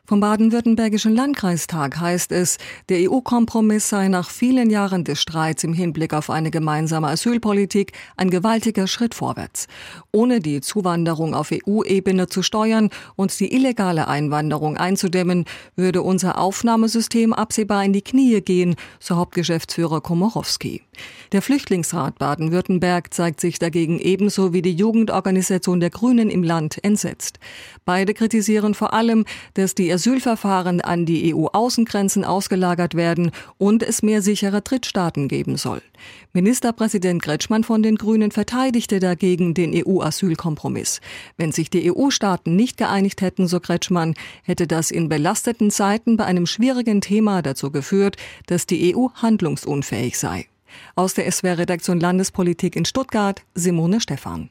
Vom baden-württembergischen Landkreistag heißt es, der EU-Kompromiss sei nach vielen Jahren des Streits im Hinblick auf eine gemeinsame Asylpolitik ein gewaltiger Schritt vorwärts. Ohne die Zuwanderung auf EU-Ebene zu steuern und die illegale Einwanderung einzudämmen, würde unser Aufnahmesystem absehbar in die Knie gehen, so Hauptgeschäftsführer Komorowski. Der Flüchtlingsrat Baden-Württemberg zeigt sich dagegen ebenso wie die Jugendorganisation der Grünen im Land entsetzt. Beide kritisieren vor allem, dass die Asylverfahren an die EU-Außengrenzen ausgelagert werden und es mehr sichere Drittstaaten geben soll. Ministerpräsident Kretschmann von den Grünen verteidigte dagegen den EU-Asylkompromiss. Wenn sich die EU-Staaten nicht geeinigt hätten, so Kretschmann, hätte das in belasteten Zeiten bei einem schwierigen Thema dazu geführt, dass die EU handlungsunfähig sei. Aus der SWR-Redaktion Landespolitik in Stuttgart, Simone Stephan.